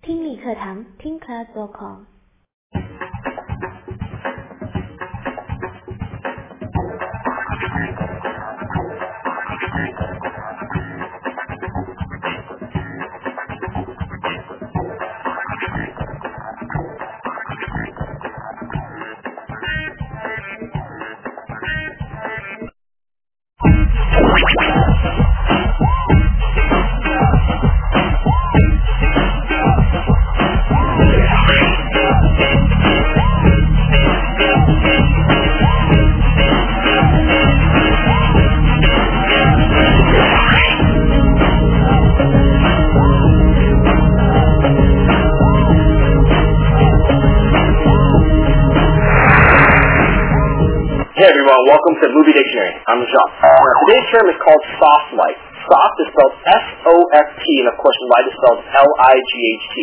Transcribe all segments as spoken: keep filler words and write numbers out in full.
听力课堂听 class dot com。 Hey everyone, welcome to Movie Dictionary. I'm Jean. Now, today's term is called soft light. Soft is spelled S O F T, and of course light is spelled L I G H T.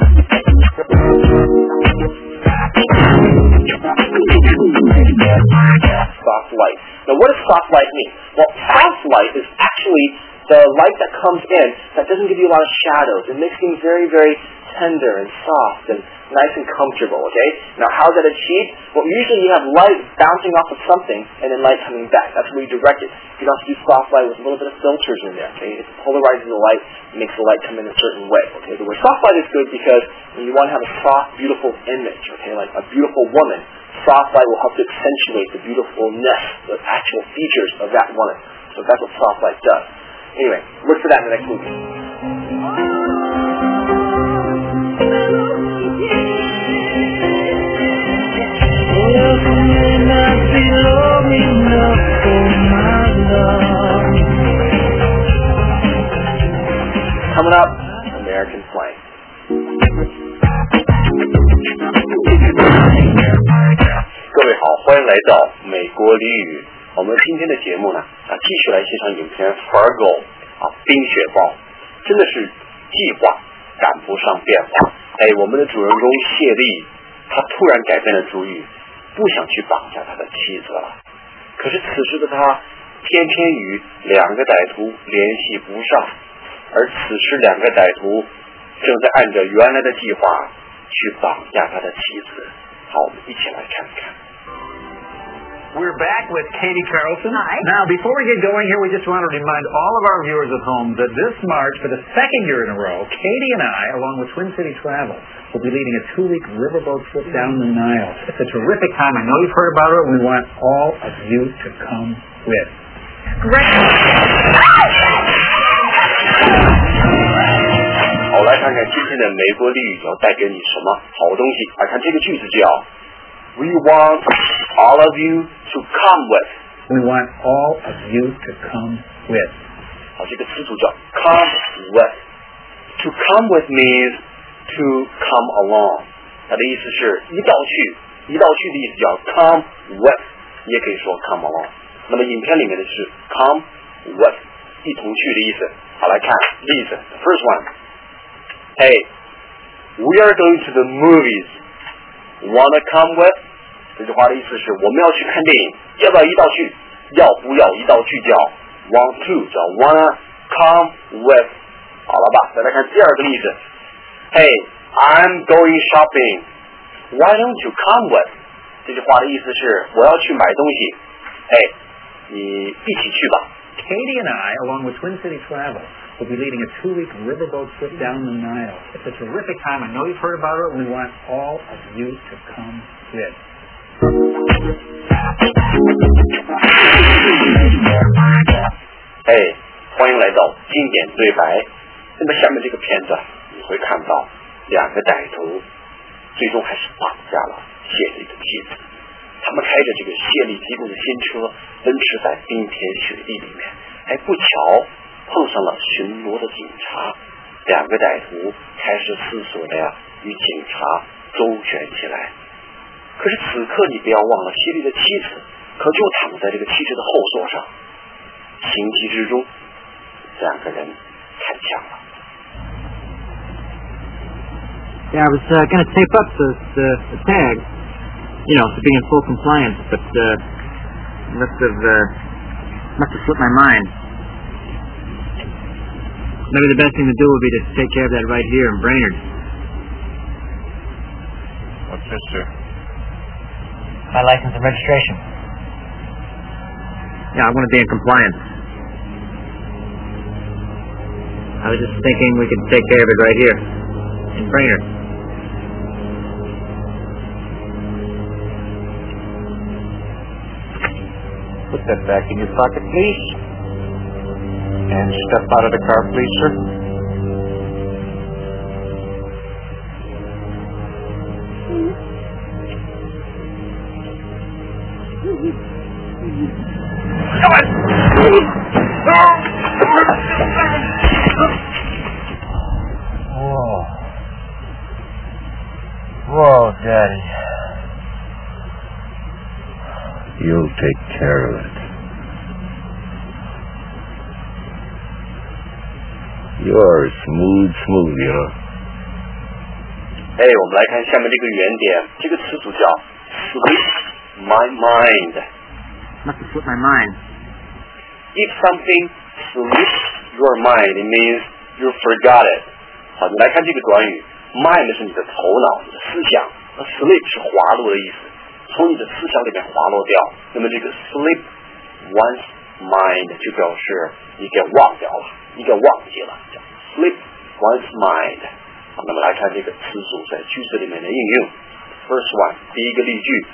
Soft light. Now what does soft light mean? Well, soft light is actually the light that comes in that doesn't give you a lot of shadows. It makes things very, very tender and soft and nice and comfortable, okay? Now, how is that achieved? Well, usually you have light bouncing off of something and then light coming back. That's where you direct it. You can also do soft light with a little bit of filters in there, okay? It polarizes the light and makes the light come in a certain way, okay? The word soft light is good because when you want to have a soft, beautiful image, okay, like a beautiful woman, soft light will help to accentuate the beautifulness, the actual features of that woman. So that's what soft light does. Anyway, look for that in the next movie. Coming up, American Slang. 各位好，欢迎来到美国俚语。我们今天的节目呢，啊，继续来欣赏影片《Fargo》啊，冰雪暴，真的是计划赶不上变化。哎，我们的主人公谢利，他突然改变了主意，不想去绑架他的妻子了。可是此时的他，偏偏与两个歹徒联系不上，而此时两个歹徒正在按照原来的计划去绑架他的妻子。好，我们一起来看看。 We're back with Katie Carlson. Hi. Now, before we get going here, we just want to remind all of our viewers at home that this March, for the second year in a row, Katie and I, along with Twin City Travel, will be leading a two-week riverboat trip down the Nile. It's a terrific time. I know you've heard about it. We want all of you to come with. Great. 好，来看看今天的美国俚语要带给你什么好东西。来看这个句子叫 We want all of you to come with. We want all of you to come with. 好，这个词组叫 come with. To come with means to come along. 它的意思是一道去，一道去的意思叫 come with， 也可以说 come along。那么影片里面的是 come with， 一同去的意思。好，来看例子。The first one. Hey, we are going to the movies. Wanna come with? 这句话的意思是我们要去看电影，要不要一道去？要不要一道去叫 want to， 叫 wanna come with。 好了吧，再来看第二个例子。Hey, I'm going shopping. Why don't you come with? 这句话的意思是我要去买东西，哎，你一起去吧。 Katie and I, along with Twin City Travel, will be leading a two-week riverboat trip down the Nile. It's a terrific time. I know you've heard about it. We want all of you to come with. 哎，欢迎来到经典对白。那么下面这个片子你会看到两个歹徒最终还是绑架了谢利的妻子。他们开着这个谢利提供的新车奔驰在冰天雪地里面，还不巧碰上了巡逻的警察。两个歹徒开始思索的呀与警察周旋起来。可是此刻你不要忘了，谢利的妻子可就躺在这个汽车的后座上。情急之中，两个人开枪了。 Yeah, I was uh, going to tape up the, the, the tag, you know, to be in full compliance, but uh, must have uh, must have slipped my mind. Maybe the best thing to do would be to take care of that right here in Brainerd. What's this, sir? My license and registration. Yeah, I want to be in compliance. I was just thinking we could take care of it right here, in Brainerd. Put that back in your pocket, please. And step out of the car, please, sir. Whoa. Whoa, Daddy. You'll take care of it. You're smooth, smooth, you know. 哎，我们来看下面这个原点，这个词组叫 slip my mind. Must have slipped my mind. If something slips your mind, it means you forgot it. 好，你来看这个短语 ，mind 是你的头脑、你的思想，而 slip 是滑落的意思，从你的思想里面滑落掉。那么这个 slip one's mind 就表示你给忘掉了，你给忘记了，叫 slip one's mind。好，那么来看这个词组在句子里面的应用。First one， 第一个例句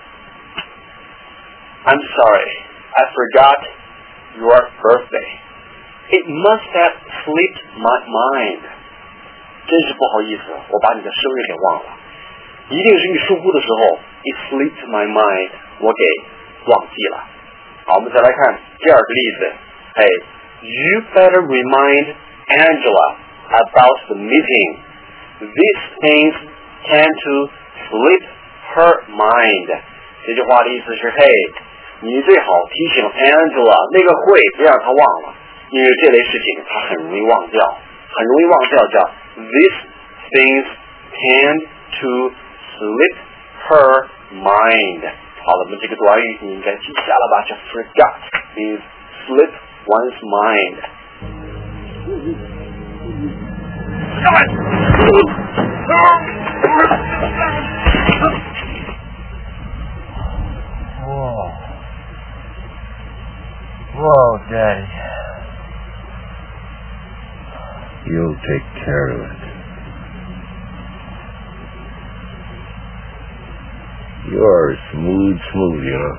，I'm sorry, I forgot your birthday. It must have slipped my mind. 真是不好意思，我把你的生日给忘了。一定是你疏忽的时候 ，it slipped my mind， 我给忘记了。好，我们再来看第二个例子。Hey, you better remind Angela about the meeting. These things tend to slip her mind. 这句话的意思是，嘿，你最好提醒 Angela 那个会别让她忘了，因为这类事情她很容易忘掉，很容易忘掉，叫 These things tend to slip her mind. 好了，我们这个短语你应该记下了吧？叫 forgot means slip one's mind. Whoa. Whoa, Daddy. You'll take care of it. You're smooth, smooth, you know.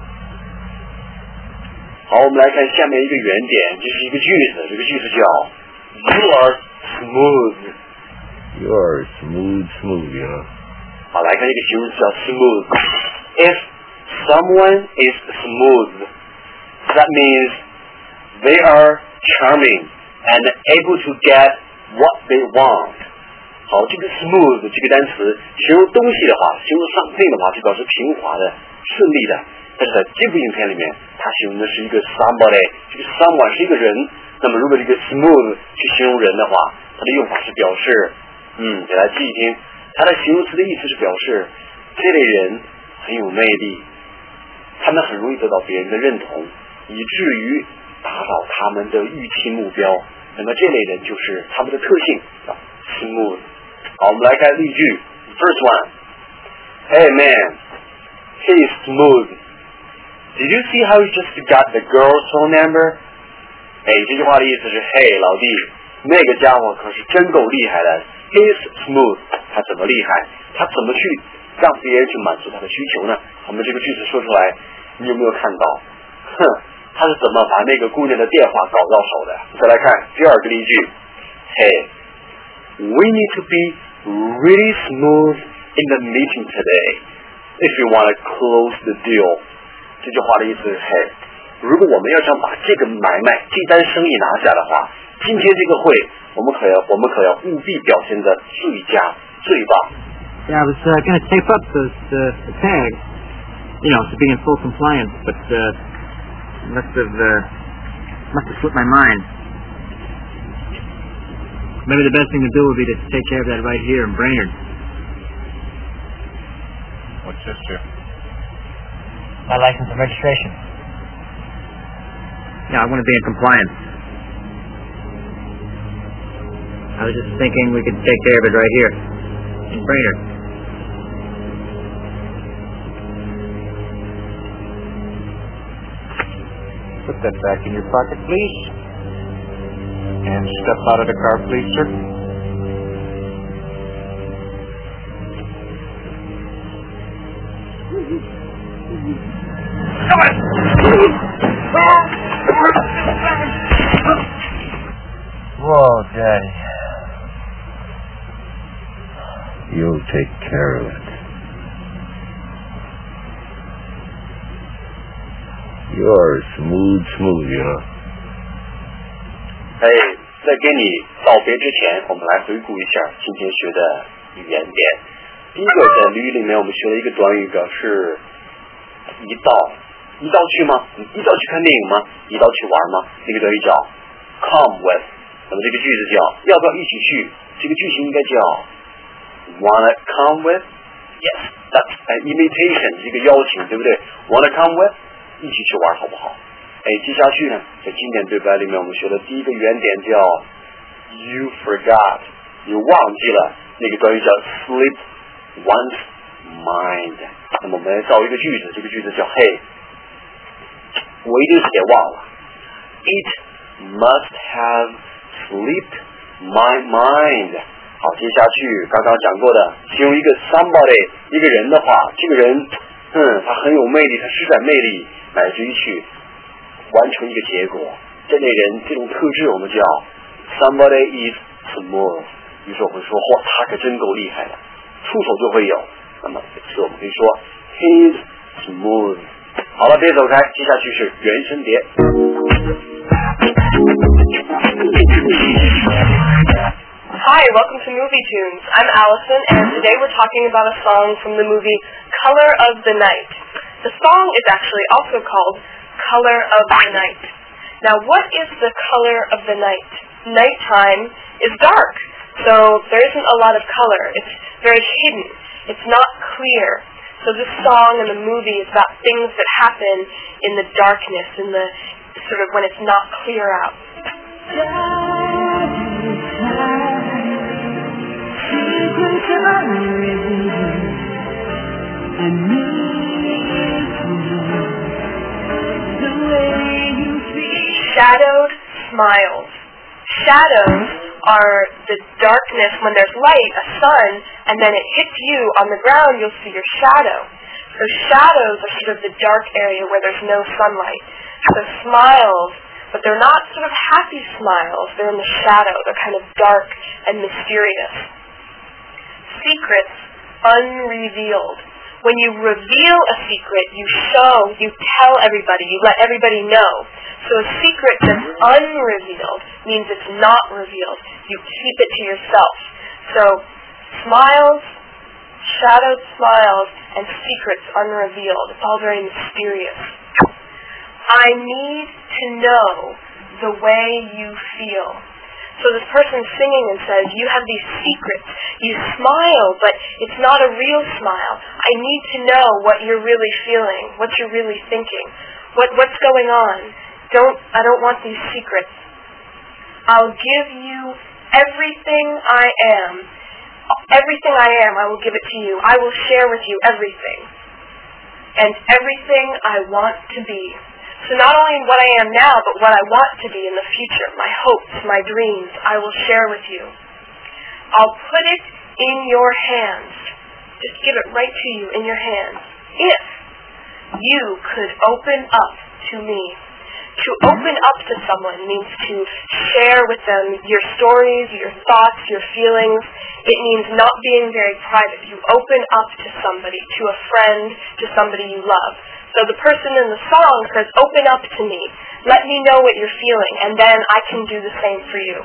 好，我们来看下面一个原点，这是一个句子，这个句子叫 You are smooth. You're smooth, smooth, you know. 好，来看这个形容词叫 smooth. If someone is smooth, that means they are charming and able to get what they want. 好，这个 smooth 这个单词形容东西的话，形容 something 的话，就表示平滑的、顺利的。但是在这部影片里面，它形容的是一个 somebody， 这个 someone 是一个人。那么如果这个 smooth 去形容人的话，它的用法是表示，嗯，给大家记一听，它的形容词的意思是表示这类人很有魅力，他们很容易得到别人的认同，以至于达到他们的预期目标。那么这类人就是他们的特性啊 ，smooth。好，我们来看例句 ，First one， Hey man, he is smooth. Did you see how he just got the girl's phone number? 哎，这句话的意思是，嘿，老弟，那个家伙可是真够厉害的。He is smooth， 他怎么厉害？他怎么去让别人去满足他的需求呢？我们这个句子说出来，你有没有看到？哼，他是怎么把那个姑娘的电话搞到手的？再来看第二个例句 ，Hey, we need to be really smooth in the meeting today if you want to close the deal. 这句话的意思是，嘿，如果我们要想把这个买卖、这单生意拿下的话，今天这个会，我们可要，我们可要务必表现得最佳、最棒。 Yeah, I was uh, going to tape up those uh, the tags, you know, to be in full compliance, but uh, must have uh, must have slipped my mind. Maybe the best thing to do would be to take care of that right here in Brainerd. What's this, sir? My license and registration. Yeah, I want to be in compliance. I was just thinking we could take care of it right here in Brainerd. Put that back in your pocket, please. And step out of the car, please, sir. Come on! Whoa, Daddy. You'll take care of it. You're smooth, smooth, you know. 哎，在跟你道别之前，我们来回顾一下今天学的语言点。第一个，在俚语里面我们学了一个短语，表示一道，一道去吗？一道去看电影吗？一道去玩吗？这个短语叫 come with。那么这个句子叫要不要一起去？这个句型应该叫 wanna come with？ Yes, that's an invitation， 是一个邀请，对不对 ？Wanna come with？ 一起去玩好不好？哎，接下去呢，在经典对白里面，我们学的第一个原点叫 you forgot， 你忘记了，那个短语叫 slip one's mind。那么我们来造一个句子，这个句子叫嘿，我一定是得忘了 ，it must have slipped my mind。好，接下去刚刚讲过的，形容一个 somebody 一个人的话，这个人，嗯，他很有魅力，他施展魅力，乃至于去完成一个结果，这类人这种特质我们叫 somebody is smooth。于是我们说，嚯，他可真够厉害的，出手就会有。那么这次我们可以说 he is smooth。好了，别走开，接下去是原声碟。 Hi, welcome to Movie Tunes. I'm Allison, and today we're talking about a song from the movie Color of the Night. The song is actually also called Color of the Night. Now, what is the color of the night? Nighttime is dark, so there isn't a lot of color. It's very hidden. It's not clear. So this song and the movie is about things that happen in the darkness, in the sort of when it's not clear out. Shadowed smiles. Shadows are the darkness when there's light, a sun, and then it hits you on the ground, you'll see your shadow. So shadows are sort of the dark area where there's no sunlight. So smiles, but they're not sort of happy smiles, they're in the shadow, they're kind of dark and mysterious. Secrets unrevealed. When you reveal a secret, you show, you tell everybody, you let everybody know. So a secret that's unrevealed means it's not revealed. You keep it to yourself. So smiles, shadowed smiles, and secrets unrevealed. It's all very mysterious. I need to know the way you feel. So this person's singing and says, you have these secrets. You smile, but it's not a real smile. I need to know what you're really feeling, what you're really thinking, what what's going on. Don't I don't want these secrets. I'll give you everything I am. Everything I am, I will give it to you. I will share with you everything. And everything I want to be. So not only what I am now, but what I want to be in the future, my hopes, my dreams, I will share with you. I'll put it in your hands. Just give it right to you in your hands. If you could open up to me. To open up to someone means to share with them your stories, your thoughts, your feelings. It means not being very private. You open up to somebody, to a friend, to somebody you love. So the person in the song says, open up to me. Let me know what you're feeling, and then I can do the same for you.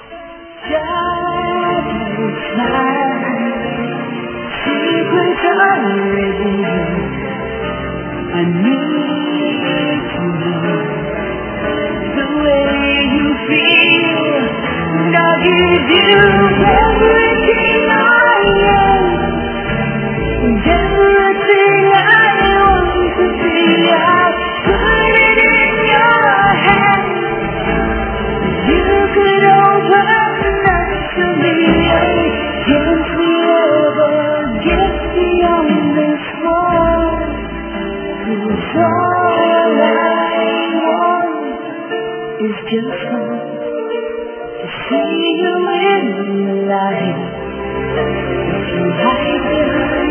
I need to know the way you feel, and I'll give you everything I am, and everything I want to be. I'll put it in your hands. You could open up to me. Can't we ever get beyond this wall? It's all I want. is just fun to see you in the light. If you like it.